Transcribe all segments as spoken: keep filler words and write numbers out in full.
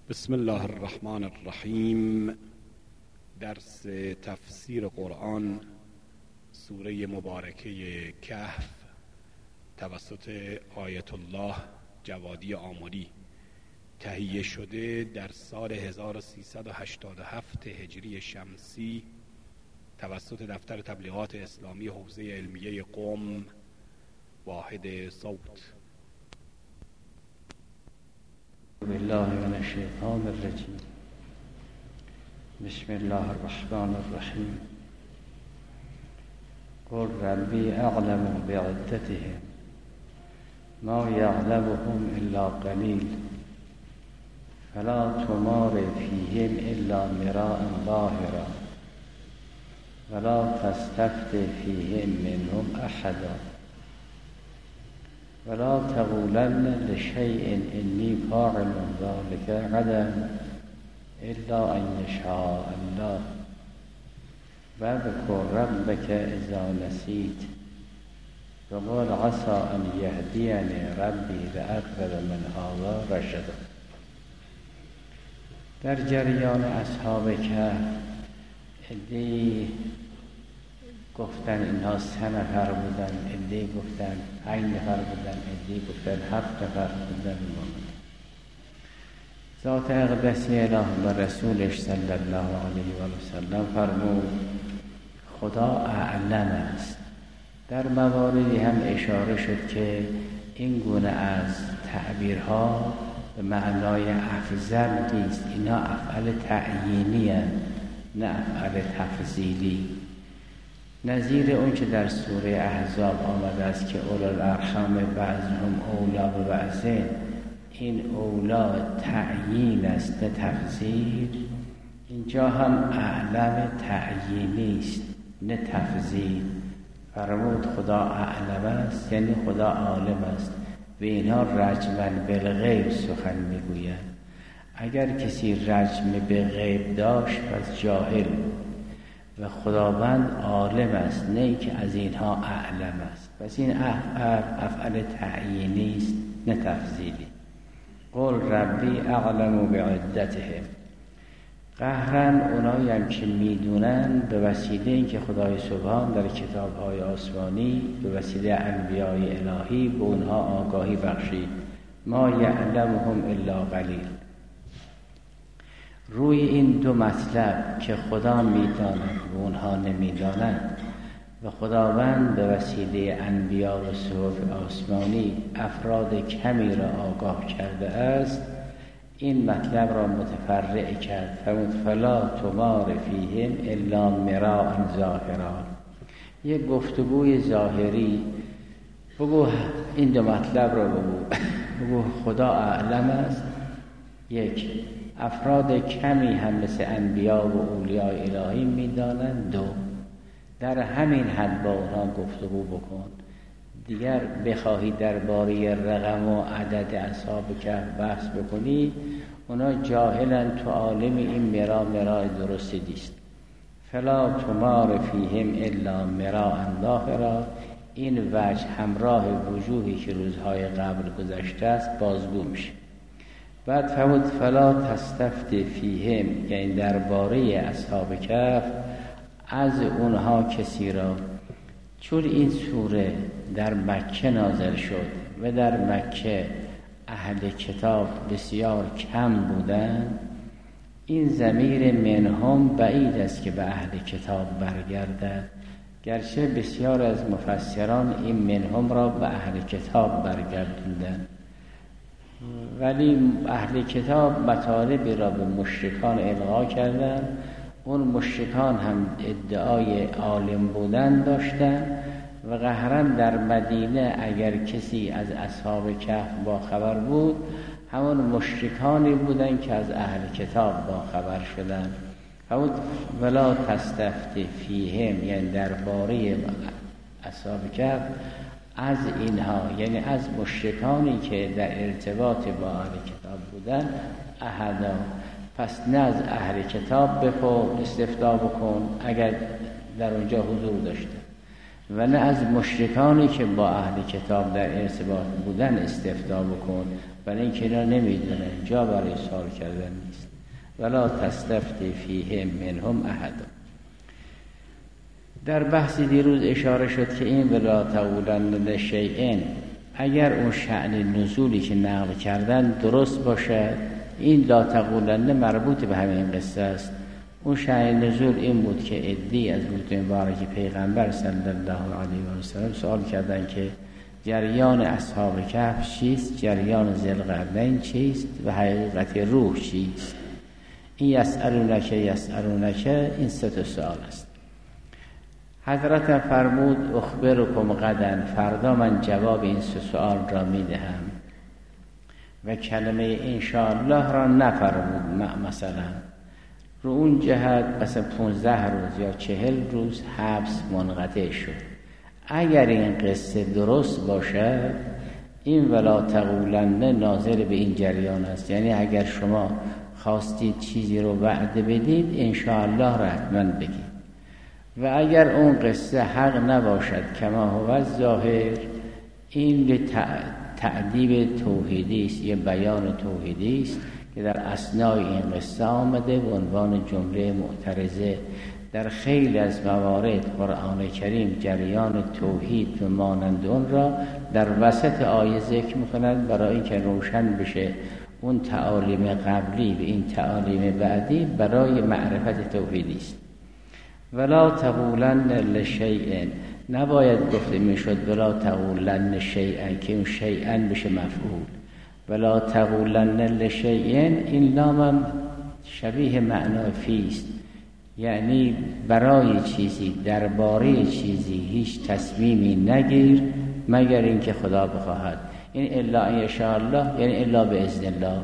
بسم الله الرحمن الرحیم. درس تفسیر قرآن سوره مبارکه کهف توسط آیت الله جوادی آملی تهیه شده در سال هزار و سیصد و هشتاد و هفت هجری شمسی توسط دفتر تبلیغات اسلامی حوزه علمیه قم واحد صوت. بالله من الشیطان الرجیم. بسم الله الرحمن الرحیم. قل ربی اعلم بعدتهم ما یعلمهم الا قلیل فلا تمار فیهم الا مراء ظاهرا ولا تستفت فیهم منهم احدا ولا تقولن لشيء إني فاعل ذلك غدا إلا أن يشاء الله واذكر ربك إذا نسيت وقل عسى أن يهديني ربي لأقرب من هذا رشدا. در جریان اصحاب کهف عده‌ای گفتن اینها سه نفر بودن، عده‌ای گفتن پنج نفر بودن، عده‌ای گفتن هفت نفر بودن. ذات اقدسی اله و رسولش صلی الله علیه و سلم فرمود خدا اعلم است. در مواردی هم اشاره شد که این گونه از تعبیرها به معنای افضل نیست، اینا افعال تعیینی هستند نه افعال تفضیلی. نظیر اون که در سوره احزاب آمده است که اولی الارحام بعضهم اولی ببعض، این اولا تعیین است نه تفضیل. اینجا هم اعلم تعیینی است نه تفضیل. فرمود خدا اعلم است یعنی خدا عالم است و اینها رجما بالغیب سخن میگویند. اگر کسی رجم به غیب داشت پس جاهل، و خداوند عالم است نه که از اینها اعلم است. پس این افعال تعیینی است نه تفضیلی. قل ربی اعلم بعدتهم. قهرن اونایی هم که میدونن به وسیله اینکه خدای سبحان در کتاب‌های آسمانی به وسیله انبیای الهی به اونها آگاهی بخشید. ما یعلمهم الا قلیل. روی این دو مطلب که خدا میداند و اونها نمیدانند و خداوند به وسیله انبیا و صحف آسمانی افراد کمی را آگاه کرده است، این مطلب را متفرع کرد. فرمود فلا تمار فیهم الا مراء ظاهرا. یک گفتگوی ظاهری بگو، این دو مطلب را بگو بگو خدا اعلم است. یک، افراد کمی هم مثل انبیا و اولیاء الهی میدانند. دو، در همین حد با اونها گفتگو بکن. دیگر بخواهی درباره رقم و عدد اصحاب کهف بحث بکنی، اونا جاهلن، تو عالم این مرا مرا درستی نیست. فلا تمار فیهم الا مراء ظاهرا. این وجه همراه وجوهی که روزهای قبل گذشته است بازگو میشه. بعد فرمود فلا تستفت فیهم، یعنی درباره اصحاب کهف از اونها کسی را، چون این سوره در مکه نازل شد و در مکه اهل کتاب بسیار کم بودند، این ضمیر منهم بعید است که به اهل کتاب برگردد، گرچه بسیار از مفسران این منهم را به اهل کتاب برگردوندند، ولی اهل کتاب مطالبی را به مشرکان القا کردند. اون مشرکان هم ادعای عالم بودن داشتند و قهرا در مدینه اگر کسی از اصحاب کهف با خبر بود، همون مشرکانی بودند که از اهل کتاب با خبر شدند. همون ولا تستفت فیهم، یعنی درباره اصحاب کهف از اینها، یعنی از مشرکانی که در ارتباط با اهل کتاب بودن، احدا. پس نه از اهل کتاب بپرس، استفتا بکن اگر در اونجا حضور داشته، و نه از مشرکانی که با اهل کتاب در ارتباط بودن استفتا بکن، برای اینکه اینا نمیدونن، جا برای سوال کردن نیست. ولا تستفتی فیهم منهم احد. در بحث دیروز اشاره شد که این ولا تقولن لشیء، اگر اون شأن نزولی که نقل کردن درست باشد، این لا تقولن مربوط به همین قصه است. اون شأن نزول این بود که عده‌ای از بود مبارک پیغمبر صلی الله علیه و سلم سوال کردن که جریان اصحاب کهف چیست، جریان ذوالقرنین چیست و حقیقت روح چیست. این یسألونک یسألونک این سه تا سوال است. حضرت فرمود اخبرکم غدا، فردا من جواب این سه سوال را میدهم. و کلمه انشاءالله را نفرمود. مثلا رو اون جهت مثلا پونزده روز یا چهل روز حبس منقطع شد. اگر این قصه درست باشد، این ولا تقولن ناظر به این جریان است. یعنی اگر شما خواستید چیزی رو وعده بدید، انشاءالله را حتما بگید. و اگر اون قصه حق نباشد کما هو ظاهر، این به تعدیب توحیدی است، یه بیان توحیدی است که در اثنای این قصه آمده به عنوان جمله معترضه. در خیلی از موارد قرآن کریم جریان توحید و مانند اون را در وسط آیه ذکر می‌کند برای اینکه روشن بشه اون تعالیم قبلی و این تعالیم بعدی برای معرفت توحیدی است. ولا تقولن لشیء، نباید گفته میشد ولا تقولن شیئا که اون شیئا بشه مفعول. ولا تقولن لشیء این لام شبیه معنای فی است، یعنی برای چیزی، درباره چیزی هیچ تصمیمی نگیر مگر اینکه خدا بخواهد. این الا ان یشاء الله یعنی الا باذن الله.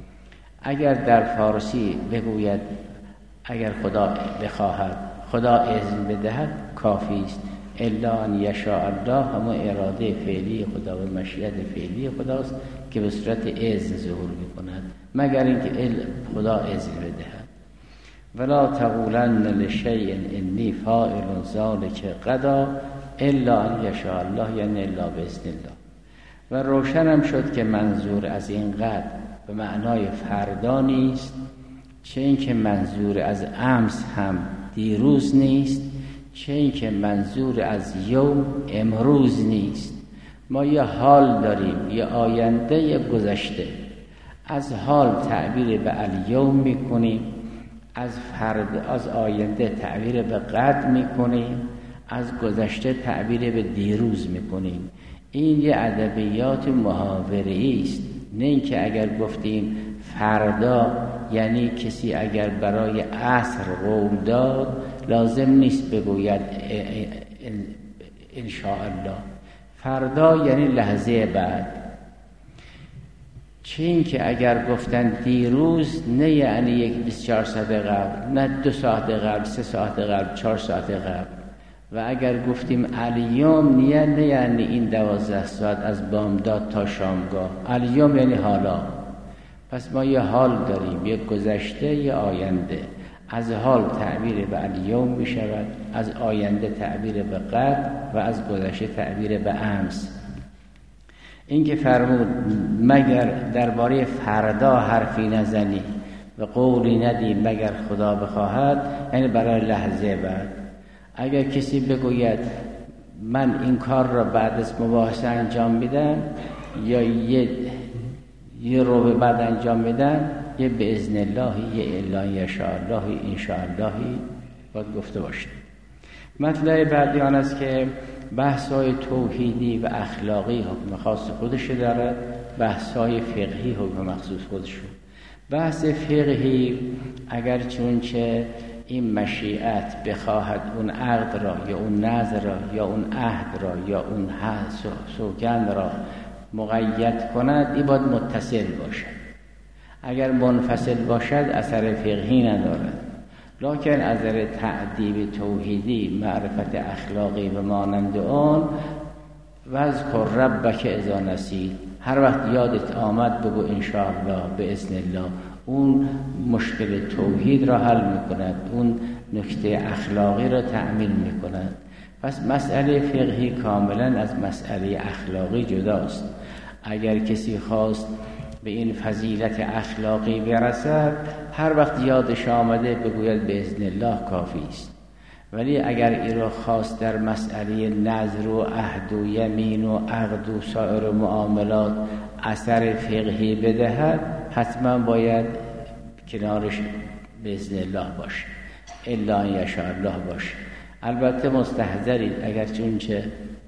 اگر در فارسی بگوید اگر خدا بخواهد، خدا اذن بدهد، کافی است. الا ان یشاء الله همون اراده فعلی خدا و مشیت فعلی خداست که به صورت اذن ظهور می‌کند، مگر اینکه خدا اذن بدهد. ولا تقولن لشیء انی فاعل ذلک غدا الا ان یشاء الله یعنی الا باذن الله. و روشنم شد که منظور از این غد به معنای فردا نیست، چه اینکه منظور از امس هم دیروز نیست، چه اینکه منظور از یوم امروز نیست. ما یه حال داریم، یه آینده، یه گذشته. از حال تعبیر به الیوم میکنیم، از فرد از آینده تعبیر به غد میکنیم، از گذشته تعبیر به دیروز میکنیم. این یه ادبیات محاوره‌ای است، نه اینکه اگر گفتیم فردا یعنی کسی اگر برای عصر قول داد لازم نیست بگوید ان شاء الله. فردا یعنی لحظه بعد. چه این که اگر گفتن دیروز نه یعنی یک بیست و چهار ساعت قبل، نه دو ساعت قبل، سه ساعت قبل، چهار ساعت قبل. و اگر گفتیم الیوم نه نه یعنی این دوازده ساعت از بامداد تا شامگاه. الیوم یعنی حالا. پس ما یه حال داریم، یه گذشته، یه آینده. از حال تعبیر به الیوم می شود، از آینده تعبیر به غد و از گذشته تعبیر به امس. این که فرمود مگر درباره فردا حرفی نزنی و قولی ندی مگر خدا بخواهد، یعنی برای لحظه بعد. اگر کسی بگوید من این کار را بعد از مباحثه انجام میدم یا یه یه رو به بعد انجام میدم، یه به اذن الله، یه الا یشاء الله، ان شاء الله باید گفته باشه. مطلب بعدی آن است که بحث‌های توحیدی و اخلاقی حکم خاص خودش دارد، بحث‌های فقهی حکم مخصوص خودش. بحث فقهی اگر چونچه این مشیعت بخواهد اون عقد را یا اون نذر را یا اون عهد را یا اون سوگند را مقید کند، این باید متصل باشد. اگر منفصل باشد اثر فقهی ندارد. لکن از نظر تعدیب توحیدی، معرفت اخلاقی و مانند آن، واذکر ربک اذا نسیت، هر وقت یادت آمد بگو ان شاء الله باذن الله. اون مشکل توحید را حل میکند، اون نکته اخلاقی را تأمین میکند. پس مسئله فقهی کاملا از مسئله اخلاقی جداست. اگر کسی خواست به این فضیلت اخلاقی برسد، هر وقت یادش آمده بگوید باذن الله کافی است. ولی اگر این را خواست در مسئله نذر و عهد و یمین و عقد و سایر معاملات اثر فقهی بدهد، حتما باید کنارش باذن الله باشه، الا ان یشاء الله باشه. البته مستحضرید اگر چونچه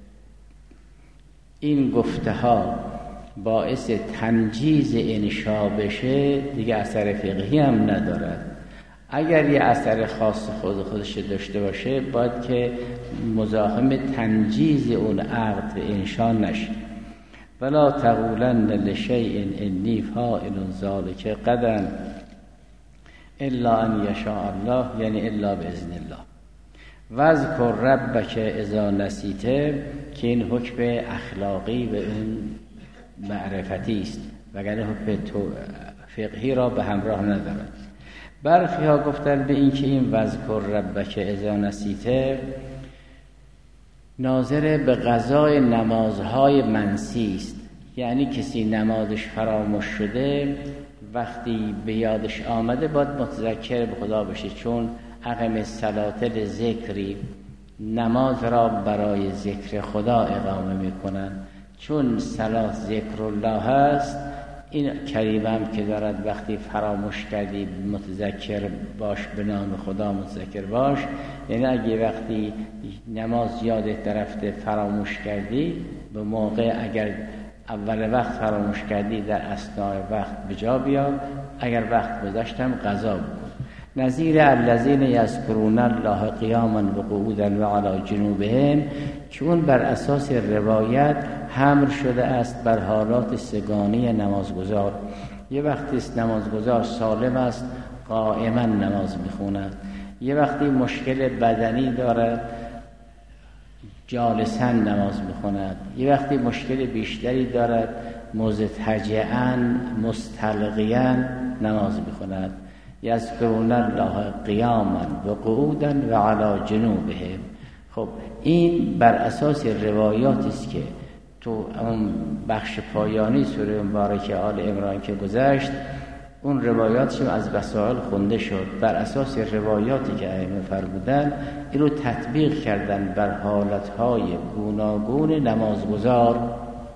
این گفته ها باعث تنجیز انشا بشه دیگه اثر فقهی هم ندارد. اگر یه اثر خاص خود خودش داشته باشه باید که مزاحم تنجیز اون عقد و انشا نشه. ولا تقولن لشیء انی فاعل ذلک غدا الا ان یشاء الله، یعنی الا باذن الله. واذکر ربک اذا نسیت، که این حکم اخلاقی و این معرفتی است، وگرنه حکم فقهی را به همراه ندارد. برخی ها گفتن به این که این واذکر ربک اذا نسیت ناظر به قضای نمازهای منسی است. یعنی کسی نمازش فراموش شده، وقتی به یادش آمده باید متذکر به خدا بشه، چون اقم الصلاة لذکری، نماز را برای ذکر خدا اقامه میکنن. چون صلات ذکر الله هست، این کلمه هم که دارد وقتی فراموش کردی متذکر باش، به نام خدا متذکر باش. یعنی اگه وقتی نماز یادت رفته فراموش کردی، به موقع اگر اول وقت فراموش کردی در اثناء وقت به جا بیار، اگر وقت گذشتم قضا بکن. نظیر الذین یذکرون الله قیاما و قعودا و علی جنوبهم، چون بر اساس روایت حمل شده است بر حالات سگانی نمازگزار. یه وقتی نمازگزار سالم است قائما نماز میخوند، یه وقتی مشکل بدنی داره جالسا نماز میخوند، یه وقتی مشکل بیشتری دارد مضطجعا مستلقیا نماز میخوند. یذکرون الله قیاما و قعودا و علی جنوبهم. خب این بر اساس روایاتی است که تو اون بخش پایانی سوره مبارکه آل عمران که گذشت، اون روایاتش از وسائل خونده شد. بر اساس روایاتی که ائمه فرمودن این رو تطبیق کردن بر حالتهای گوناگون نمازگزار.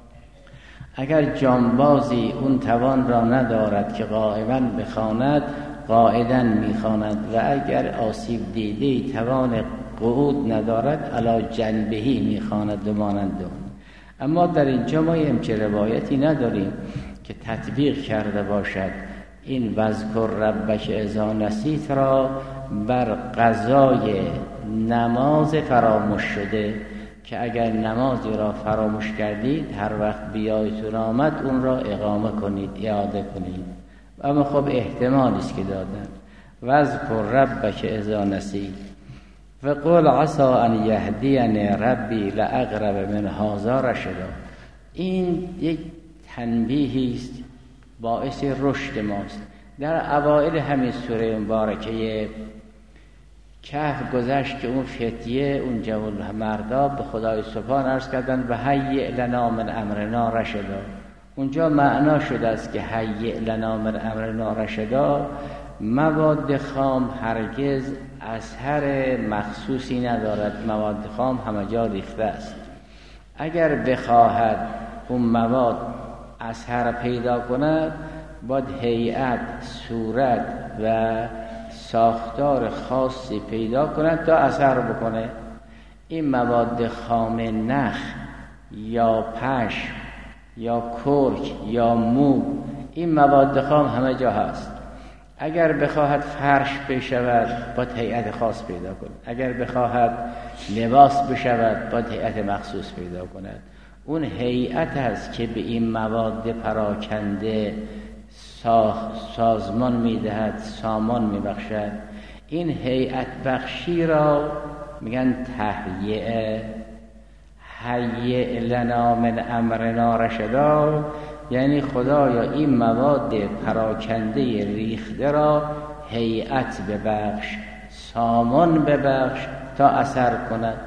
اگر جانبازی اون توان را ندارد که قائما بخواند، قاعداً میخواند، و اگر آسیب دیده توان قعود ندارد علی جنبهی میخواند و مانند اون. اما در اینجا ما همچه روایتی نداریم که تطبیق کرده باشد این واذکر ربک اذا نسیت را بر قضای نماز فراموش شده، که اگر نمازی را فراموش کردید هر وقت بیایتون آمد اون را اقامه کنید، اعاده کنید. اما خب احتمالی است که دادن واذکر ربک اذا نسیت و قل عسى ان یهدینی ربی لاقرب من هذا رشدا. این یک تنبیهی است باعث رشد ماست. در اوائل همین سوره مبارکه کهف گذشت که اون فتیه اون جوان مردا به خدای سبحان عرض کردن و هیئ لنا من امرنا رشدا. اونجا معنا شده است که هیئ لنا من امرنا رشدا، مواد خام هرگز اثر مخصوصی ندارد، مواد خام همه جا ریخته است. اگر بخواهد اون مواد اثر پیدا کند، باید هیئت، صورت و ساختار خاصی پیدا کند تا اثر بکنه. این مواد خام نخ یا پشم یا کرک یا مو، این مواد خام همه جا هست. اگر بخواهد فرش بشود باید هیئت خاص پیدا کند، اگر بخواهد لباس بشود باید هیئت مخصوص پیدا کند. اون هیئت است که به این مواد پراکنده سازمان میدهد، سامان میبخشد. این هیئت بخشی را میگن تهیئه. هیئ لنا من امرنا رشدا، یعنی خدایا این مواد پراکنده ریخته را هیئت ببخش، سامان ببخش تا اثر کند.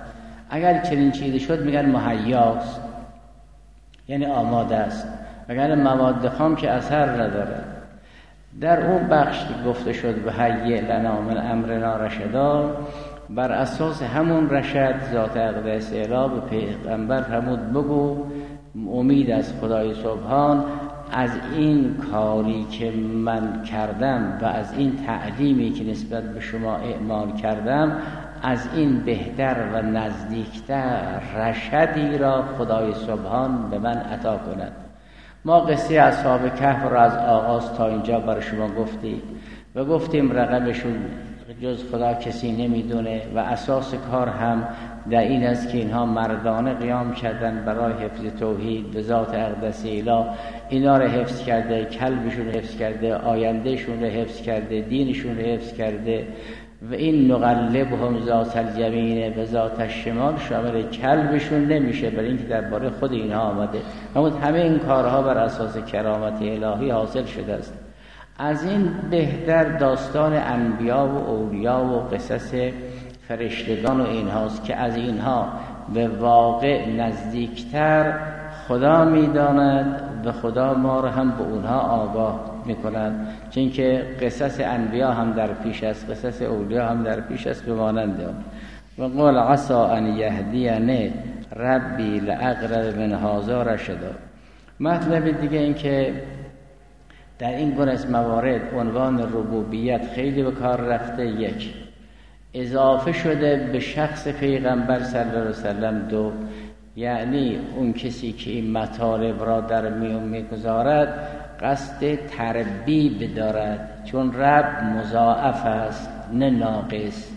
اگر چنین چیزی شد میگن مهیاست، یعنی آماده است، وگرنه مواد خام که اثر نداره. در اون بخش گفته شد به هیئ لنا من امرنا رشدا، بر اساس همون رشد ذات اقدس اله به پیغمبر فرمود بگو امید از خدای سبحان از این کاری که من کردم و از این تعلیمی که نسبت به شما اعمال کردم از این بهتر و نزدیکتر رشدی را خدای سبحان به من عطا کند. ما قصه اصحاب کهف را از آغاز تا اینجا برای شما گفتیم و گفتیم رقمشون جز خدا کسی نمیدونه و اساس کار هم در این است که اینها مردانه قیام کردن برای حفظ توحید به ذات اقدس اله. اینا رو حفظ کرده، کلبشون رو حفظ کرده، آیندهشون رو حفظ کرده، دینشون رو حفظ کرده. و این نقلبهم ذات الیمین و ذات الشمال شامل کلبشون نمیشه، برای اینکه درباره خود اینها آمده. اما همه این کارها بر اساس کرامت الهی حاصل شده است. از این بهتر داستان انبیا و اولیا و قصص فرشتگان و اینهاست که از اینها به واقع نزدیکتر خدا میداند و خدا ما رو هم به اونها آگاه میکنند، چون که قصص انبیا هم در پیش است، قصص اولیا هم در پیش است به مانند اون. و قال عسى ان یهدینی ربی لاقرب من هذا رشدا. مطلب دیگه این که در این گونه از موارد عنوان ربوبیت خیلی به کار رفته. یک، اضافه شده به شخص پیغمبر صلی الله علیه وسلم. دو، یعنی اون کسی که این مطالب را در میون میگذارد قصد تربیب دارد، چون رب مضاعف است نه ناقص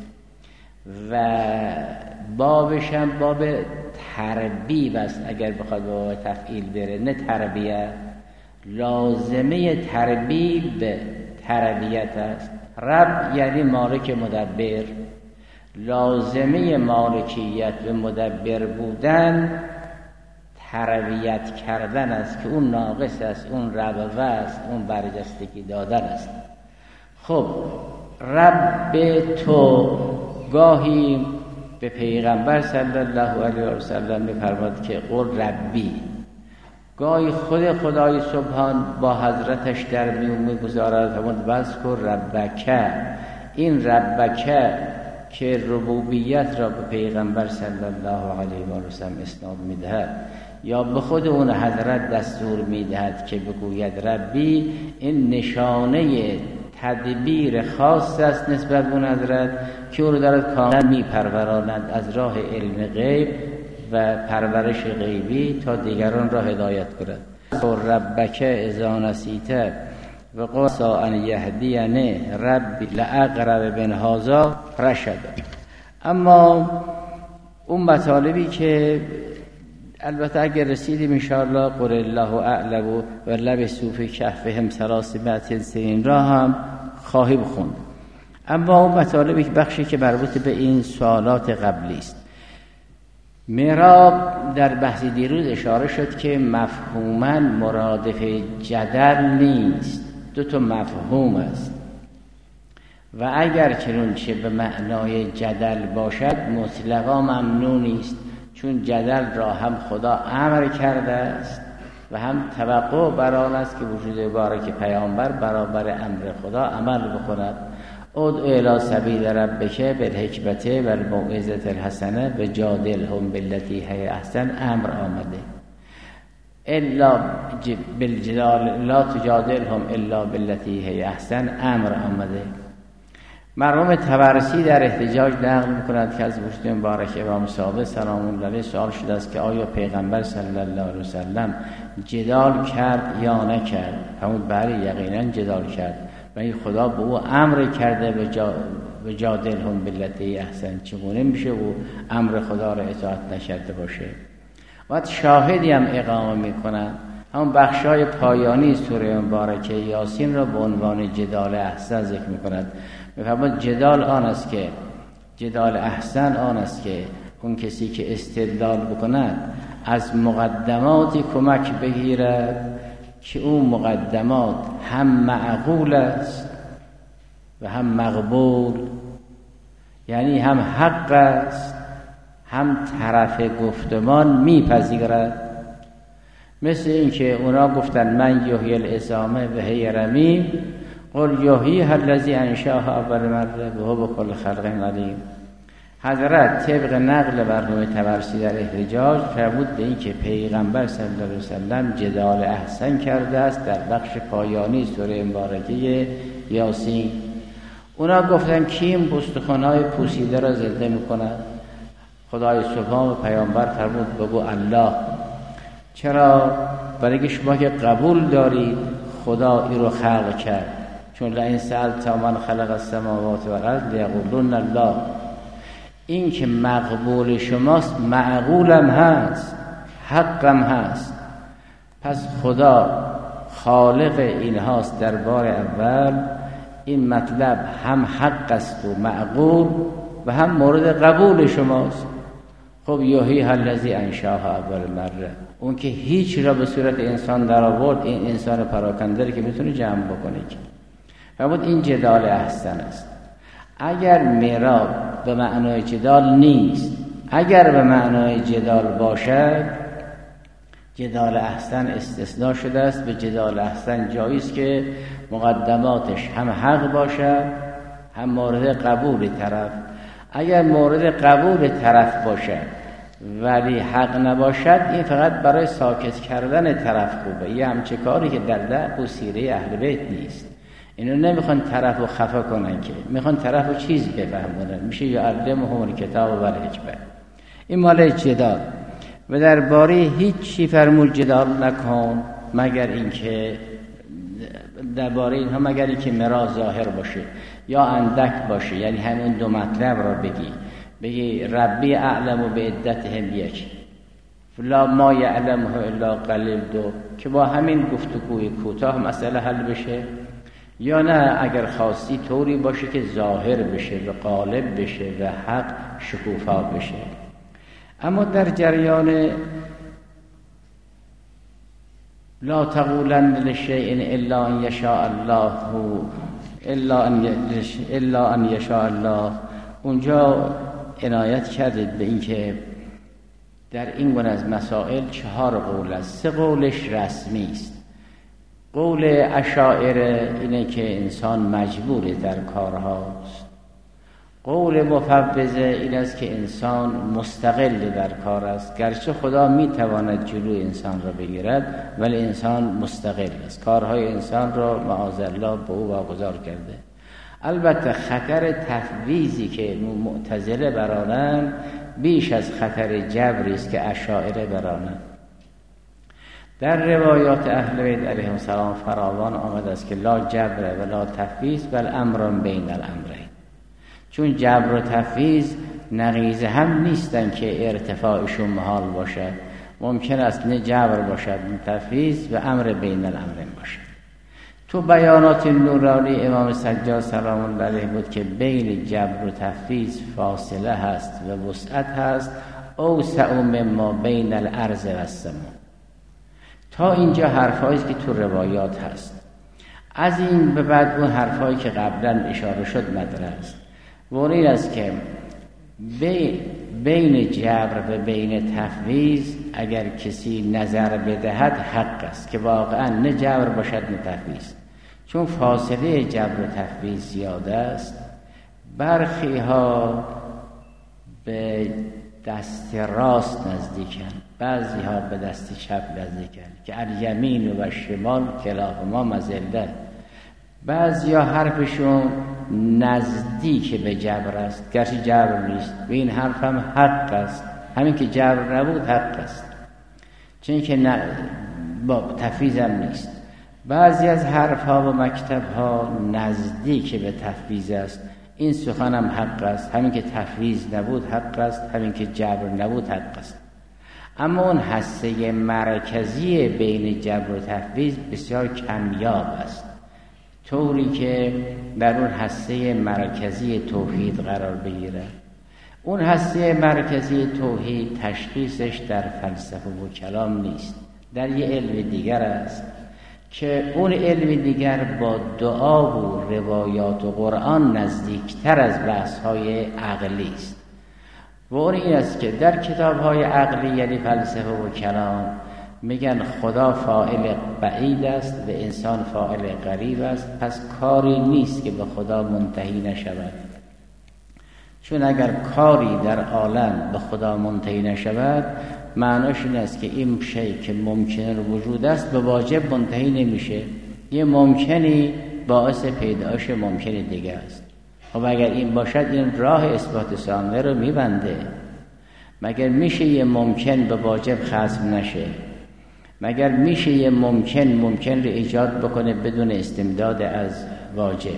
و بابش هم باب تربیب است، اگر بخواد باب تفعیل بره نه تربیت. لازمه تربیب تربیت است. رب یعنی مالک مدبر، لازمه مالکیت و مدبر بودن تربیت کردن است که اون ناقص است، اون ربوه است، اون برجستگی دادن است. خب رب تو گاهی به پیغمبر صلی الله علیه و سلم می‌فرماد که قل ربی، گاهی خود خدای سبحان با حضرتش در میون میگذارد همون وذکر ربک. این ربک که ربوبیت را به پیغمبر صلی الله علیه و سلم اسناد میدهد یا به خود اون حضرت دستور میدهد که بگوید ربی، این نشانه تدبیر خاص است نسبت به اون حضرت که او را دارد کاملا میپروراند از راه علم غیب و پرورش غیبی تا دیگران را هدایت کند. ربک اذا نسیت و قل ان یهدینی ربی لاقرب من هذا رشدا. اما اون مطالبی که البته اگر رسیدیم انشاءالله قل الله اعلم و لبثوا فی کهفهم ثلاثمائة سنین را هم خواهیم خوند. اما اون مطالبی که بخشی که مربوط به این سوالات قبلی است. معراب در بحث دیروز اشاره شد که مفهوماً مرادف جدل نیست، دو تا مفهوم است و اگر چنانچه به معنای جدل باشد مطلقا ممنوع نیست، چون جدل را هم خدا امر کرده است و هم توقع بر آن است که وجود بارک پیامبر برابر امر خدا عمل بکند. ادع الی سبیل ربک بالحکمت و الموعظة الحسنه و جادلهم بالتي هی احسن امر آمده. الا بالجدال لا تجادلهم الا بالتي هی احسن امر آمده. مرحوم طبرسی در احتجاج نقل می‌کند که از وجود مبارک امام صادق سلام الله علیه سوال شده است که آیا پیغمبر صلی الله علیه وسلم جدال کرد یا نکرد؟ همون بله یقینا جدال کرد و این خدا به او امر کرده به جادلهم بالتی احسن. چگونه میشه او امر خدا را اطاعت نکرده باشه؟ و شاهدی هم اقامه میکنن. همون بخشای پایانی سوره مبارکه یاسین را به عنوان جدال احسن ذکر میکند. میفرماید جدال آن است که جدال احسن آن است که اون کسی که استدلال بکند از مقدماتی کمک بگیرد که اون مقدمات هم معقول است و هم مقبول، یعنی هم حق است هم طرف گفتمان میپذیرد. مثل این که اونا گفتن من یحیی العظام و هی رمیم، قل یحییها الذی انشأها اول مره و هو بكل خلق علیم. حضرت طبق نقل مرحوم طبرسی در احتجاج فرمود به این که پیغمبر صلی الله علیه وسلم جدال احسن کرده است در بخش پایانی سوره مبارکه یاسین. اونا گفتن کیم استخوان‌های پوسیده را زنده می‌کند؟ خدای سبحان و پیامبر فرمود بگو الله. چرا؟ برای که شما که قبول دارید خدا این رو خلق کرد، چون لئن سألت من خلق السماوات والارض لیقولن الله. این که مقبول شماست معقولم هست، حقم هست. پس خدا خالق این هاست در بار اول. این مطلب هم حق است و معقول و هم مورد قبول شماست. خب یحییها الذی انشأها اول مره، اون که هیچ را به صورت انسان در آورد، این انسان پراکنده که میتونه جمع بکنه. که فرمود این جدال احسن است. اگر میراب به معنای جدال نیست، اگر به معنای جدال باشد جدال احسن استثناء شده است. به جدال احسن جاییست که مقدماتش هم حق باشد هم مورد قبول طرف. اگر مورد قبول طرف باشد ولی حق نباشد، این فقط برای ساکت کردن طرف خوبه. یه همچه کاری که در دعو و سیره اهل بیت نیست. اینو نمیخوان طرفو خفه کنن، که میخوان طرفو چیز بفهمونن. میشه یعلمهم الکتاب و الحکمه. این مال جدال. و درباره هیچ چی فرمود جدال نکن مگر اینکه درباره اینها مگر اینکه مرا ظاهر باشه یا اندک باشه، یعنی همین دو مطلب را بگی. بگی ربی اعلم به عدتهم یک فلا ما یعلمه الا قلیل، دو که با همین گفتگوی کوتاه مسئله حل بشه. یا نه اگر خواستی طوری باشه که ظاهر بشه و غالب بشه و حق شکوفا بشه. اما در جریان لا تقولن لشیء الا ان یشاء الله الا ان الا ان یشاء الله، اونجا عنایت کردید به این که در این گونه از مسائل چهار قول است. سه قولش رسمی است. قول اشاعره اینه که انسان مجبور در کارهاست. قول مفوضه این است که انسان مستقل در کار است، گرچه خدا میتواند جلوی انسان را بگیرد ولی انسان مستقل است. کارهای انسان را معاذالله به او واگذار کرده. البته خطر تفویضی که معتزله برانند بیش از خطر جبری است که اشاعره برانند. در روایات اهل بیت علیهم السلام فراوان آمده است که لا جبر ولا تفویض بل امر بین الامرین. چون جبر و تفویض نقیض هم نیستن که ارتفاعشون محال باشد. ممکن است نه جبر باشد نه تفویض و امر بین الامرین باشد. تو بیانات نورانی امام سجاد سلام الله علیه بود که بین جبر و تفویض فاصله هست و وسعت هست، اوسع مما بین الارض و السماء. تا اینجا حرفایی که تو روایات هست. از این به بعد اون حرفایی که قبلا اشاره شد مطرح است. و این است که بین جبر و بین تفویض اگر کسی نظر بدهد حق است که واقعا نه جبر باشد نه تفویض، چون فاصله جبر و تفویض زیاده است. برخی ها به دست راست نزدیکن، بعضی ها به دست چپ نزدیکن که الیمین و شمال کلاهما مذله. بعضی ها حرفشون نزدیک به جبر است گرچه جبر نیست و این حرف هم حق است. همین که جبر نبود حق است، چون که ن... با تفویض هم نیست. بعضی از حرف ها و مکتب ها نزدیک به تفویض است. این سخن هم حق است. همین که تفویض نبود حق است، همین که جبر نبود حق است. اما اون حصه مرکزی بین جبر و تفویض بسیار کمیاب است، طوری که در اون حصه مرکزی توحید قرار بگیره. اون حصه مرکزی توحید تشخیصش در فلسفه و کلام نیست، در یه علم دیگر است که اون علم دیگر با دعا و روایات و قرآن نزدیکتر از بحث‌های عقلی است. و اون این است که در کتاب‌های عقلی یعنی فلسفه و کلام میگن خدا فاعل بعید است و انسان فاعل قریب است، پس کاری نیست که به خدا منتهی نشود. چون اگر کاری در عالم به خدا منتهی نشود، معناش این است که این شی که ممکن وجود است به واجب منتهی نمیشه. یه ممکنی باعث پیدایش ممکن دیگه است. خب اگر این باشد این راه اثبات ثانیه رو میبنده. مگر میشه یه ممکن به واجب ختم نشه؟ مگر میشه یه ممکن ممکن رو ایجاد بکنه بدون استمداد از واجب؟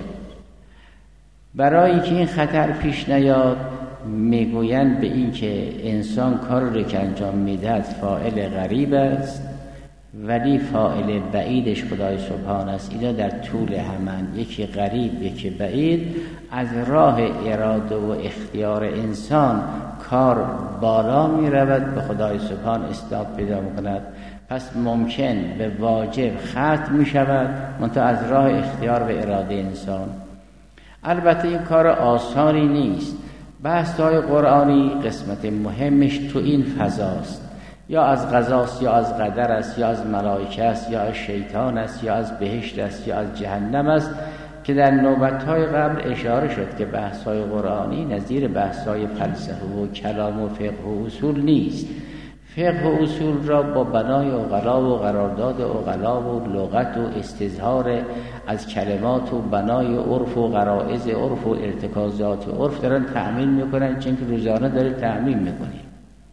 برای که این خطر پیش نیاد میگویند به این که انسان کار رو که انجام میدهد فاعل غریب است ولی فاعل بعیدش خدای سبحان است. اینا در طول همان، یکی غریب یکی بعید. از راه اراده و اختیار انسان کار بالا می رود به خدای سبحان استاد پیدا می کند. پس ممکن به واجب ختم می شود منتها از راه اختیار و اراده انسان. البته این کار آسانی نیست. بحث‌های قرآنی قسمت مهمش تو این فضاست، یا از قضاست یا از قدر است یا از ملائکه است یا از شیطان است یا از بهشت است یا از جهنم است، که در نوبت‌های قبل اشاره شد که بحث‌های قرآنی نظیر بحث‌های فلسفه و کلام و فقه و اصول نیست. فقه و اصول را با بنای عقلا و قرارداد عقلا و لغت و استظهار از کلمات و بنای عرف و غرائز عرف و ارتکازات عرف دارن تأمین میکنن، چون که روزانه داره تأمین میکنیم.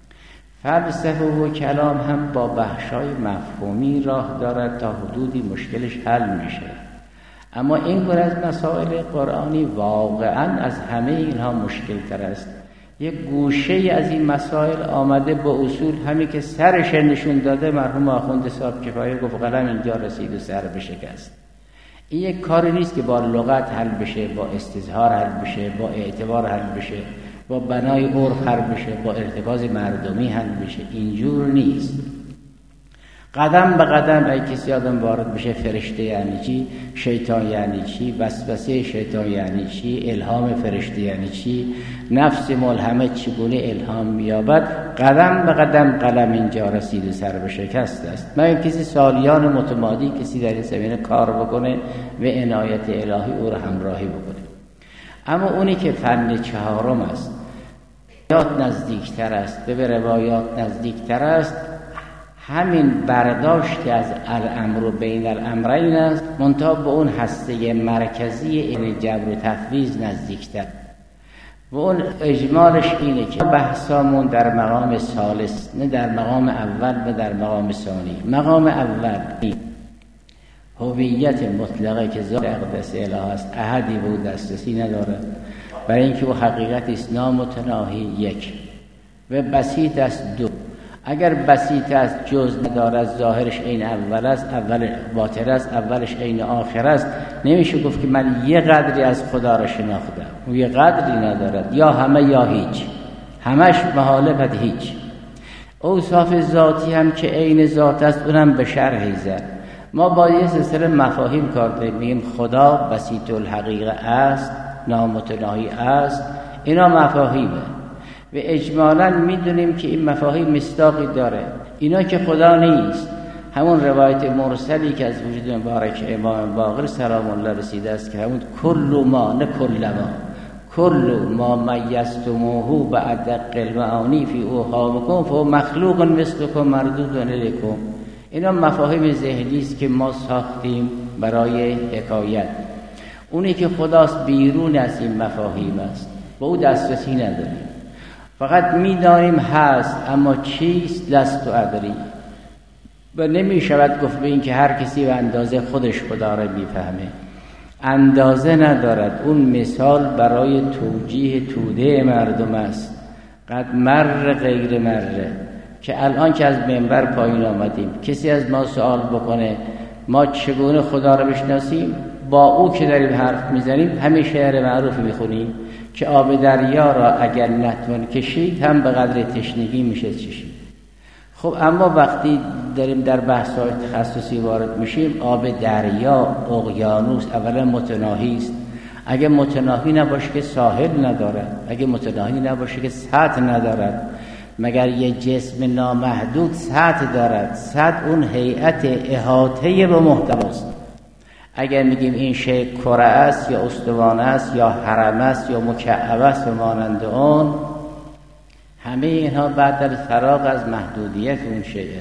فلسفه و کلام هم با بحث‌های مفهومی راه دارد تا حدودی مشکلش حل میشه. اما این گونه از مسائل قرآنی واقعا از همه اینها مشکل تر است. یک گوشه از این مسائل آمده با اصول، همی که سرش نشون داده مرحوم آخوند صاحب کفایه گفت قلم اینجا رسید و سر بشکست. این یک کاری نیست که با لغت حل بشه، با استظهار حل بشه، با اعتبار حل بشه، با بنای عرف حل بشه، با ارتکاز مردمی حل بشه. اینجور نیست. قدم به قدم ای کسی آدم وارد بشه فرشته یعنی چی، شیطان یعنی چی، وسوسه شیطان یعنی چی، الهام فرشته یعنی چی، نفس ملهمه چگونه الهام میابد، قدم به قدم قلم اینجا رسید و سر به شکست است. مگر کسی سالیان متمادی کسی در این زمینه کار بکنه و عنایت الهی او را همراهی بکنه. اما اونی که فن چهارم است، روایات نزدیکتر است، به روایات نزدیکتر است، همین برداشت که از الامر بین الامرین است، منتها به اون هسته مرکزی این جبر و تفویض نزدیکتر. و اون اجمالش اینه که بحثامون در مقام ثالث، نه در مقام اول و در مقام ثانی. مقام اول هویت مطلقه که ذات اقدس اله است، احدی به او دسترسی ندارد، برای اینکه او حقیقت است نامتناهی یک و بسیط است دو. اگر بسیط است جز ندارد، ظاهرش عین اول است، اول باطن است، اولش عین آخر است، نمیشه گفت که من یه قدری از خدا را شناختم. او یه قدری ندارد، یا همه یا هیچ، همش محاله و هیچ. اوصاف ذاتی هم که عین ذات است، اونم به شرحی زد. ما با یه سلسله مفاهیم کار داریم، میگیم خدا بسیط الحقیقه است، نامتناهی است. اینا مفاهیمه و اجمالاً میدونیم که این مفاهیم مصداقی داره. اینا که خدا نیست، همون روایت مرسلی که از وجود مبارک امام باقر سلام الله رسیده است که همون کل ما، نه کل ما، کل ما میزتموه بعد المعانی فی اوهامکم فهو مخلوق مثلکم مردود الیکم. اینا مفاهیم ذهنی است که ما ساختیم برای حکایت. اونی که خداست بیرون از این مفاهیم است، با او دسترسی نداریم، فقط میدانیم هست، اما چیست لست و ادری. و نمی شود گفت به این که هر کسی به اندازه خودش خدا را میفهمه. اندازه ندارد. اون مثال برای توجیه توده مردم است. قد مر غیر مره، که الان که از منبر پایین آمدیم کسی از ما سوال بکنه ما چگونه خدا را بشناسیم، با او که داریم حرف میزنیم همین شعر معروف میخونیم که آب دریا را اگر نتوان کشید هم به قدر تشنگی میشه چشید. خب اما وقتی داریم در بحث‌های تخصصی وارد میشیم، آب دریا، اقیانوس اولا متناهی است، اگه متناهی نباشه که ساحل ندارد، اگه متناهی نباشه که سطح ندارد. مگر یه جسم نامحدود سطح دارد؟ سطح اون هیئت احاطه به محتواست. اگر میگیم این شی کره است یا استوانه است یا حرم است یا مکعب است و مانند اون، همه اینها بعد از فراغ از محدودیت اون شیء.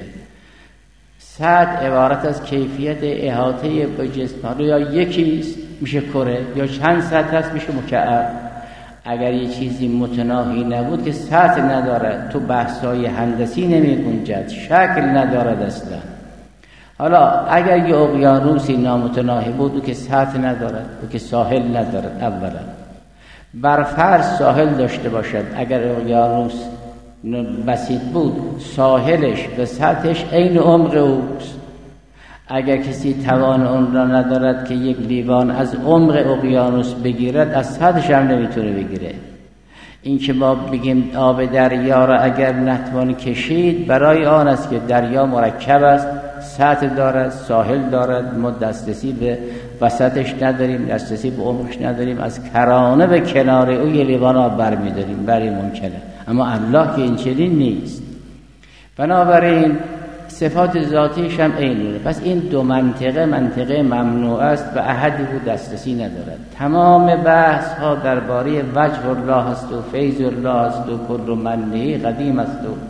سطح عبارت از کیفیت احاطه به جسم، یا یکیست میشه کره، یا چند سطح است میشه مکعب. اگر یه چیزی متناهی نبود که سطح ندارد، تو بحثای هندسی نمیگنجد، شکل ندارد اصلا. حالا اگر یه اقیانوسی نامتناهی بود و که سطح ندارد و که ساحل ندارد، اولا بر فرض ساحل داشته باشد، اگر اقیانوس بسیط بود ساحلش به سطحش عین عمق اوست. اگر کسی توان اون را ندارد که یک لیوان از عمق اقیانوس بگیرد، از سطحش هم نمیتونه بگیره. این که ما بگیم آب دریا را اگر نتوان کشید، برای آن است که دریا مرکب است، سطح دارد، ساحل دارد، ما دسترسی به وسطش نداریم، دسترسی به عمقش نداریم، از کرانه به کناره او یه لیوان آب برمی‌داریم، بری ممکنه. اما الله که این چنین نیست. بنابراین صفات ذاتیش هم عینه. پس این دو منطقه منطقه ممنوع است و احدی بود دسترسی ندارد. تمام بحث ها درباره وجه الله است و فیض الله است و کل منه قدیم است و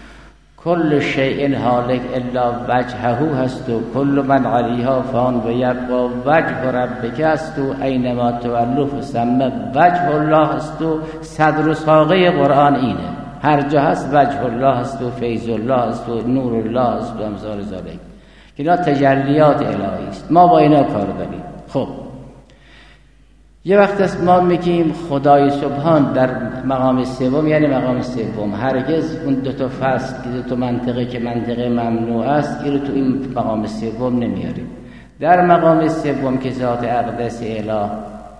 کل شیء هالک الا وجهه هست و کل من علیها فان و یبقى وجه ربک است و اینما تولوا فثم وجه الله است و صدر و ساقه قرآن اینه. هر جا هست وجه الله است و فیض الله است و نور الله است و امثال ذالک، که اینا تجلیات الهی است. ما با اینا کار داریم. خب یه وقت است ما میگیم خدای سبحان در مقام سوم، یعنی مقام سوم هرگز اون دو تا فصل که دو تا منطقه که منطقه ممنوع است این رو تو این مقام سوم نمیاریم. در مقام سوم که ذات اقدس اله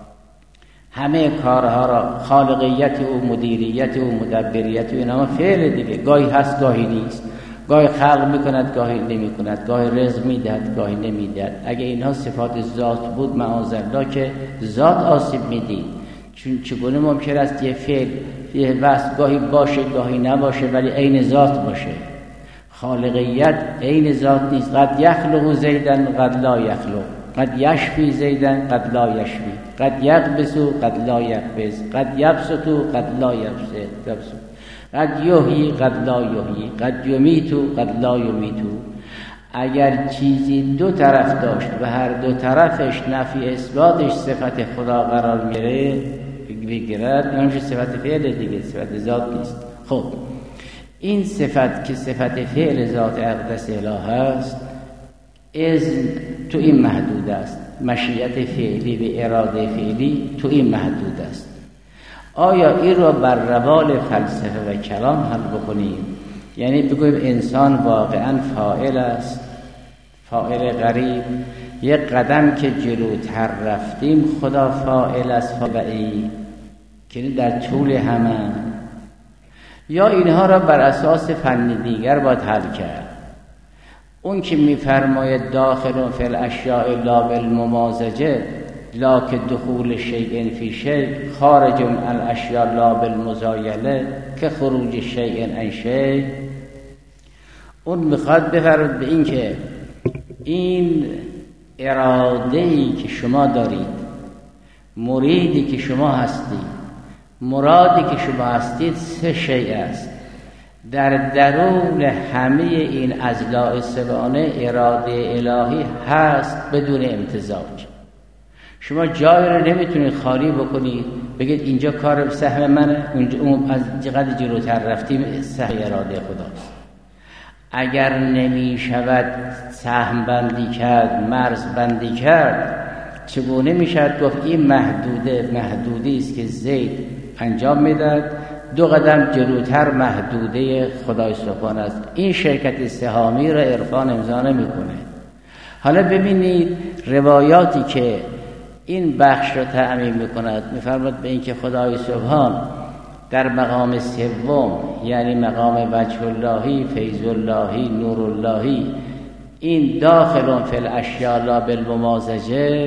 همه کارها را، خالقیت و مدیریت و مدبریت و اینا فعل دیگه، گاهی هست گاهی نیست، گاهی خلق میکند گاهی نمی کند، گاهی رزق میدهد گاهی نمیدهد. اگه اینها صفات ذات بود معاذالله که ذات آسیب میدید. چون چگونه ممکن است یه فعل یه وصف گاهی باشه گاهی نباشه ولی عین ذات باشه؟ خالقیت عین ذات نیست. قد یخلق زیدن قد لا یخلق، قد یشفی زیدن قد لا یشفی، قد یقبض قد لا یقبض، قد یبسط قد لا یبسط، قد یحیی قد لا یحیی، قد یمیت قد لا یمیت. اگر چیزی دو طرف داشت و هر دو طرفش نفی اثباتش صفت خدا قرار میگیره بگیرد، نمیشه صفت فعل دیگه، صفت ذات نیست. خب این صفت که صفت فعل ذات اقدس اله است، اذن تو این محدود است، مشیت فعلی و اراده فعلی تو این محدود است. آیا این را بر روال فلسفه و کلام حل بکنیم؟ یعنی بگویم انسان واقعا فاعل است، فاعل غریب، یک قدم که جلوتر رفتیم خدا فاعل است فاعلی که در طول همه، یا اینها را بر اساس فن دیگر باید حل کرد. اون که میفرماید داخل فی الاشیاء لا بالممازجه، لا که دخول شیء فی شیء، خارج الاشیاء لا بالمزایله که خروج شیء عن شیء، اون میخواد بفرماید به این که این اراده‌ای که شما دارید، مریدی که شما هستید، مرادی که شما هستید، سه شیء است. در درون همه این اضلاع سگانه اراده الهی هست بدون امتزاج. شما جایی رو نمیتونید خالی بکنید بگید اینجا کار سهم منه، اونجا اون از چقدر جلوتر رفتیم سهم اراده خداست. اگر نمیشود سهم بندی کرد، مرز بندی کرد، چگونه میشود گفت این محدوده محدودی است که زید انجام میداد، دو قدم جلوتر محدوده خدای سبحان است. این شرکت سهامی را عرفان امضا نمیکنه. حالا ببینید روایاتی که این بخش را تعمیم میکند، میفرماید به این که خدای سبحان در مقام سوم، یعنی مقام وجه اللهی، فیض اللهی، نور اللهی، این داخلون فی الاشیاء لا بالممازجه،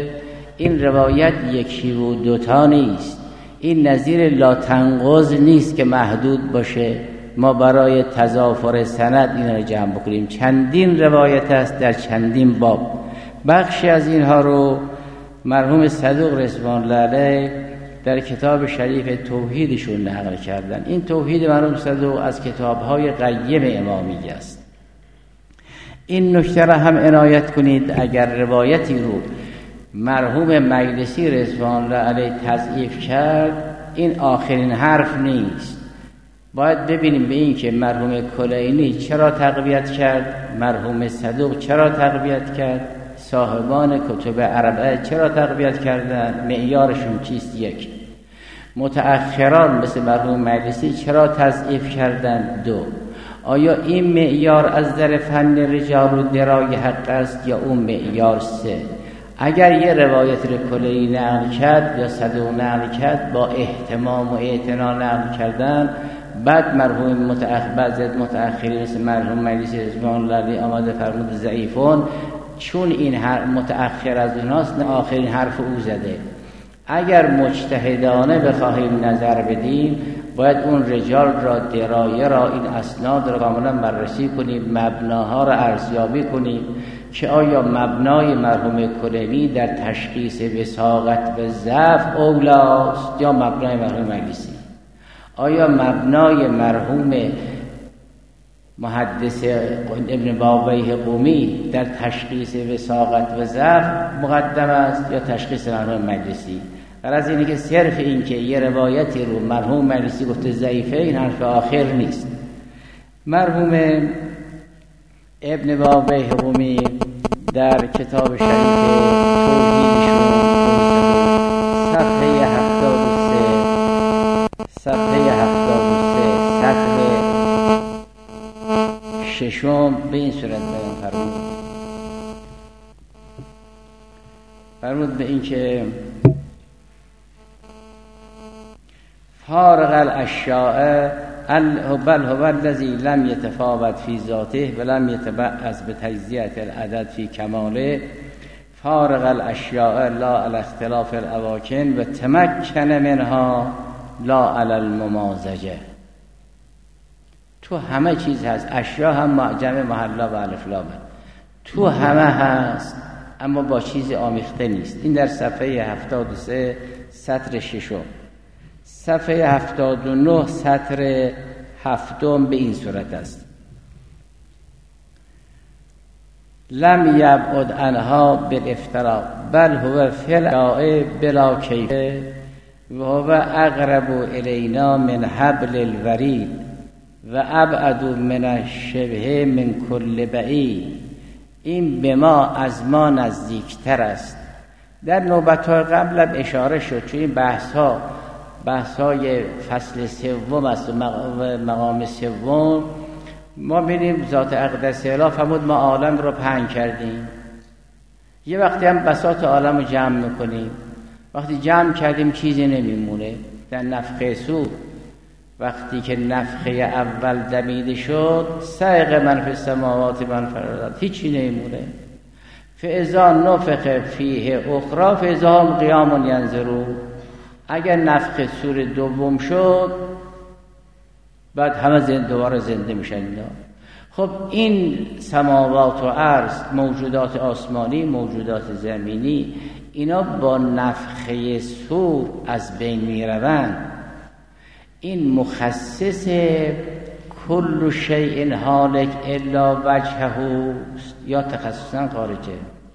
این روایت یکی و دوتا نیست، این نظیر لا تنقض نیست که محدود باشه ما برای تضافر سند این رو جمع بکنیم. چندین روایت است در چندین باب. بخشی از اینها رو مرحوم صدوق رضوان الله علیه در کتاب شریف توحیدشون نقل کردن. این توحید مرحوم صدوق از کتاب‌های قیم امامی است. این نکته را هم عنایت کنید، اگر روایتی رو مرحوم مجلسی رضوان الله علیه تضعیف کرد، این آخرین حرف نیست. باید ببینیم به این که مرحوم کلینی چرا تقویت کرد، مرحوم صدوق چرا تقویت کرد، صاحبان کتب اربعه چرا تقویت کردن، معیارشون چیست؟ یک. متأخران مثل مرحوم مجلسی چرا تضعیف کردن؟ دو. آیا این معیار از در فن رجال و درای حق است یا اون معیار؟ سه. اگر یه روایت رو کلی نقل کرد یا صدوق نقل کرد، با اهتمام و اعتنا نقل کردن، بعد مرحوم متأخر بعضی متأخرین مثل مرحوم مجلسی رضوان الله علیه آمده فرمود ضعیفون، چون این متأخر از اوناست نه آخرین حرف او زده. اگر مجتهدانه بخواهیم نظر بدیم، باید اون رجال را، درایه را، این اسناد را کاملا بررسی کنیم، مبناها را ارزیابی کنیم که آیا مبنای مرحوم کلینی در تشخیص وثاقت و ضعف اولاست یا مبنای مرحوم مجلسی؟ آیا مبنای مرحوم محدث ابن بابیه قمی در تشخیص وثاقت و ضعف مقدم است یا تشخیص مرحوم مجلسی؟ غرض اینه که صرف این که یه روایتی رو مرحوم مجلسی گفته ضعیفه، این حرف آخر نیست. مرحوم ابن بابیه قمی در کتاب شریف توحیدشون صفحه هفتاد و سه صفحه هفتاد و سه صفحه ششم به این صورت بیان فرمود فرمود به این که فارغ الاشیاء بل هو الذی لم یتفاوت فی ذاته ولم یتبعث بتجزیه العدد فی کماله، فارغ الاشیاء لا علی اختلاف الاواکن و تمکن منها لا علی الممازجه. تو همه چیز هست، اشیا هم معجم محلا و الف لامه، تو همه هست اما با چیز آمیخته نیست. این در صفحه هفتاد و سه سطر ششم. صفحه هفتاد و نه سطر هفتم به این صورت است: لم یبعد عنها بالافتراق بل هو فی الاشیاء بلا کیفه و هو اقرب الینا من حبل الورید و ابعد من الشبه من کل بعید. این به ما از ما نزدیکتر است. در نوبت‌های قبل اشاره شد، چون این بحث‌ها بحث‌های فصل سوم است و مقام سوم. ما ببینیم ذات اقدس اله فرمود ما عالم رو پهن کردیم. یه وقتی هم بساط عالم رو جمع میکنیم، وقتی جمع کردیم چیزی نمیمونه. در نفخه صور وقتی که نفخه اول دمیده شد، سائق من فی السماوات من فی الارض، هیچی نمیمونه. فاذا نفخ فیه اخری فاذا هم قیام ینظرون. اگر نفخه صور دوم شد، بعد همه زنده دوباره زنده میشن. خب این سماوات و ارض، موجودات آسمانی، موجودات زمینی، اینا با نفخه صور از بین میروند. این مخصص کل شیء هالک الا وجهه یا تخصصا خارجه.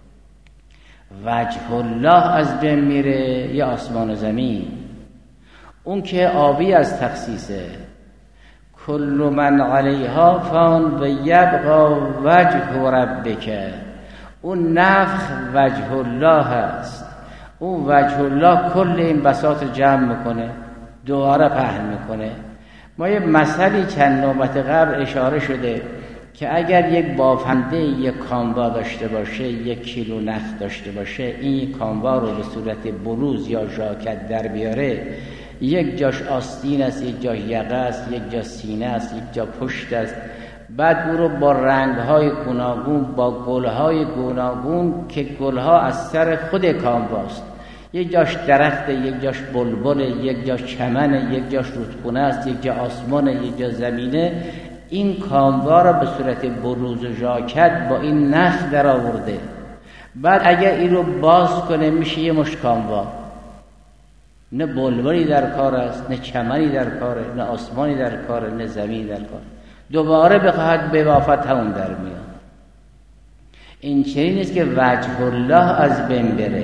وجه الله از بین میره یا آسمان و زمین. اون که آبی از تخصیصه. کل من علیها فان و یبقى وجه ربک. اون نفخ وجه الله هست. اون وجه الله کل این بساط جمع میکنه، دوباره پهن میکنه. ما یه مثلی چند نوبت قبل اشاره شده که اگر یک بافنده یک کاموا داشته باشه، یک کیلو نخ داشته باشه، این کاموا رو به صورت بلوز یا ژاکت در بیاره، یک جاش آستین است، یک جاش یقه است، یک جا سینه است، یک جا پشت است، بعد او رو با رنگ‌های گوناگون، با گل‌های گوناگون که گل‌ها از سر خود کامواست، یک جاش درخته، یک جاش بلبله، یک جاش چمنه، یک جاش رودخونه است، یک جا آسمانه، یک جا زمینه. این کاموا را به صورت بروز و ژاکت با این نخ در آورده. بعد اگر این رو باز کنه میشه یه مشت کاموا. نه بلبلی در کار است، نه چمنی در کاره، نه آسمانی در کاره، نه زمینی در کاره. دوباره بخواهد به وافت همون در میاد. این چنین نیست که وجه الله از بین بره.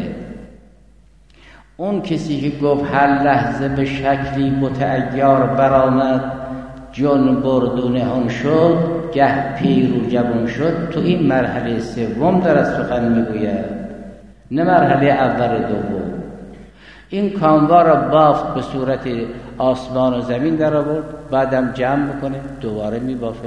اون کسی که گفت هر لحظه به شکلی متعیار برآمد، جون بردونه هون شد، گه پیر و جوان شد، تو این مرحله سوم در سخن میگوید، نه مرحله اول دوم. این کاموا را بافت به صورت آسمان و زمین در آورد، بعدم جمع بکنه دوباره میبافه.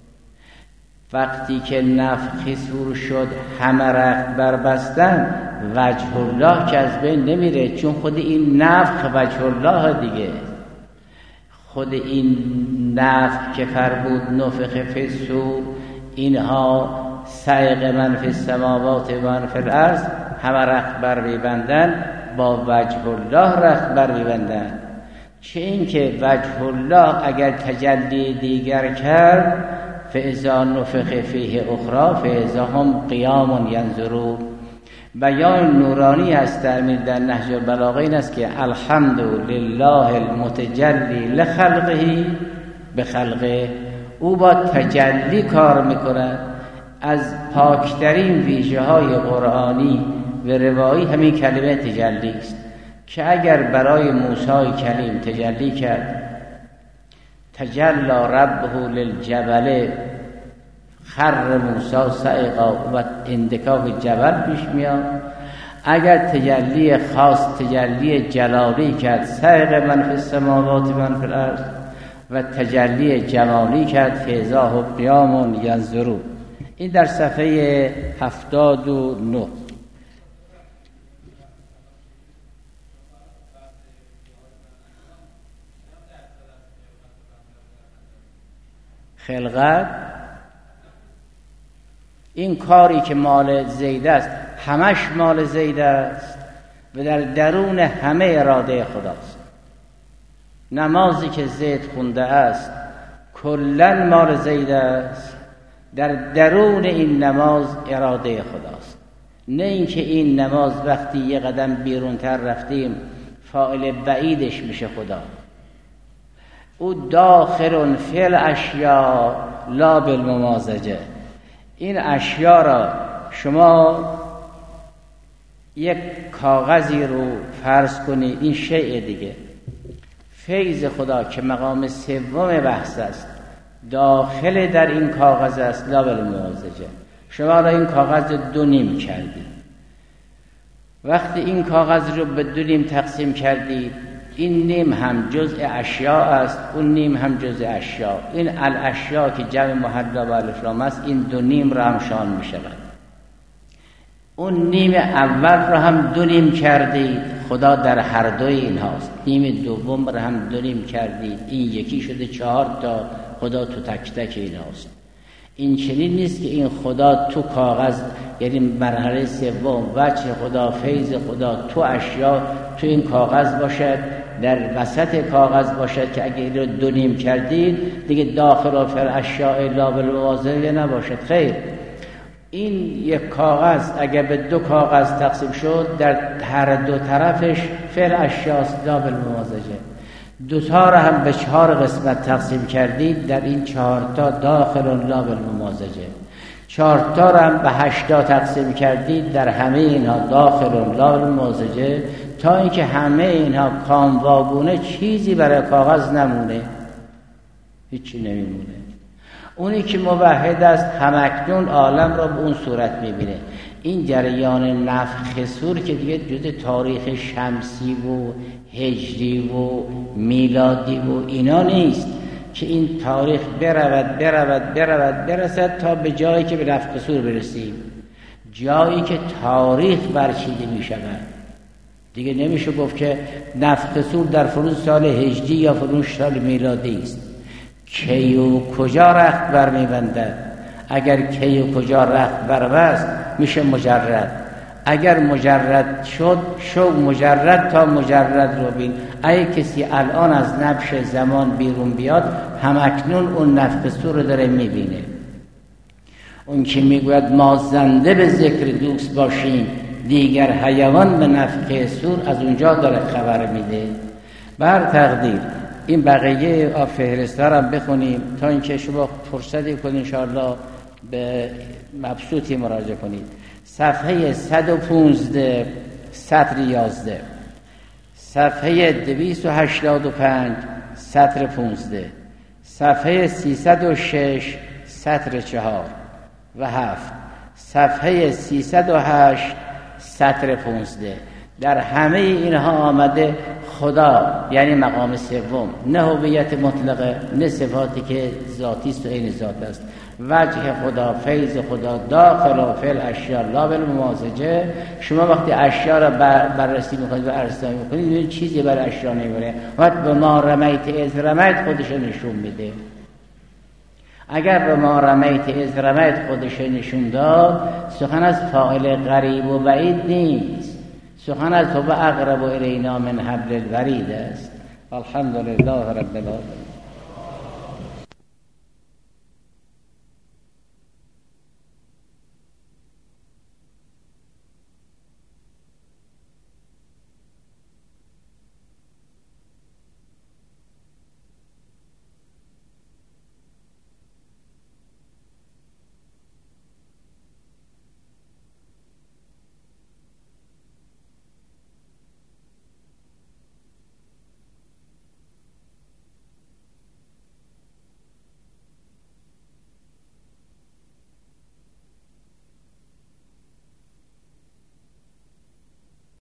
وقتی که نفخ صور شد همه رخت بربستن، وجه الله که از بین نمیره، چون خود این نفخ وجه الله دیگه. خود این نفخ که فرمود نفخ فی الصور، اینها صعق من فی السماوات و من فی الارض، همه رخت بر میبندن، با وجه الله رخت بر میبندن. چه این که وجه الله اگر تجلی دیگر کرد، فاذا نفخ فیه اخری فاذا هم قیام ینظرون. بیان نورانی هست تعمیر در نهج البلاغه این است که الحمد لله المتجلی لخلقه به خلقه. او با تجلی کار میکند. از پاکترین ویژه های قرآنی و روایی همین کلمه تجلی است که اگر برای موسی کلیم تجلی کرد، تجلی ربه للجبل، خر موسی صعقا و اندکاک جبل پیش میاد. اگر تجلی خاص تجلی جلالی کرد، صعق من فی السماوات و من فی الارض، و تجلی جمالی کرد، فاذا هم قیام ینظرون. این در صفحه هفتاد و نه. خلقت این کاری که مال زید است همش مال زید است و در درون همه اراده خداست. نمازی که زید خونده است کلن مال زید است، در درون این نماز اراده خداست. نه اینکه این نماز وقتی یه قدم بیرونتر رفتیم فاعل بعیدش میشه خدا. او داخل فی الاشیاء لا بالممازجه. این اشیاء را شما یک کاغذی رو فرض کنید، این شیء دیگه، فیض خدا که مقام سوم بحث است داخل در این کاغذ است لا بالممازجه. شما را این کاغذ دو نیم کردید. وقتی این کاغذ رو به دو نیم تقسیم کردید، این نیم هم جزء اشیاء است، اون نیم هم جزء اشیاء. این الاشیاء که جمع محلا و الف لام است، این دو نیم را هم شامل می شود. اون نیم اول را هم دو نیم کردید، خدا در هر دوی این هاست. نیم دوم را هم دو نیم کردید، این یکی شده چهار تا، خدا تو تک تک این هاست. این چنین نیست که این خدا تو کاغذ، یعنی مرحله سوم وجه خدا، فیض خدا تو اشیاء تو این کاغذ باشد، در وسط کاغذ باشد که اگه این رو دو نیم کردید دیگه داخل و فر اشیاء لا بالموازنه نباشد. خیر، این یک کاغذ اگه به دو کاغذ تقسیم شد، در هر دو طرفش فر اشیاء لا بالموازنه. دو تا را هم به چهار قسمت تقسیم کردید، در این چهار تا داخل لا بالممازجه. چهار تا را هم به هشت تا تقسیم کردید، در همه اینها داخل لا بالممازجه، تا اینکه همه اینها کامواگونه چیزی برای کاغذ نمونه، هیچی نمیمونه. اونی که موحد است همکنون عالم را به اون صورت میبینه. این جریان نفخ صور که دیگه جز تاریخ شمسی و هجری و میلادی و اینا نیست که این تاریخ برود برود برود برسد تا به جایی که به نفخ صور برسیم، جایی که تاریخ برچیده می شود. دیگه نمیشه گفت که نفخ صور در فلان سال هجری یا فلان سال میلادی است. کی و کجا رخت بر می‌بندد. اگر کی و کجا رخت بربست میشه مجرد. اگر مجرد شد شو مجرد تا مجرد رو بین. اگه کسی الان از نبش زمان بیرون بیاد همکنون اون نفخ صور رو داره میبینه. اون که میگوید ما زنده به ذکر دوست باشیم دیگر حیوان به نفخ صور، از اونجا داره خبر میده. بر تقدیر این بقیه فهرسته رو بخونیم تا اینکه شما فرصتی کنید انشاءالله به مبسوطی مراجعه کنید. صفحه صد و پانزده سطر یازده، صفحه دویست و هشتاد و پنج سطر پانزده، صفحه سیصد و شش سطر چهار و هفت، صفحه سیصد و هشت سطر پانزده. در همه اینها آمده خدا یعنی مقام سوم، نه هویت مطلقه، نه صفاتی که ذاتی است و عین ذات است. وجه خدا، فیض خدا داخل و فعل اشیا لا بالممازجه. شما وقتی اشیا را بر بررسی میکنید و ارسطو میکنید این چیزی بر اشیا نمیبره. وقت به ما رمیت از رمیت خودش نشون میده. اگر به ما رمیت از رمیت خودش نشون داد، سخن از فاعل غریب و بعید نیست، سخن از تو به اقرب و الینا من حبل الورید است. الحمدلله رب العالمین.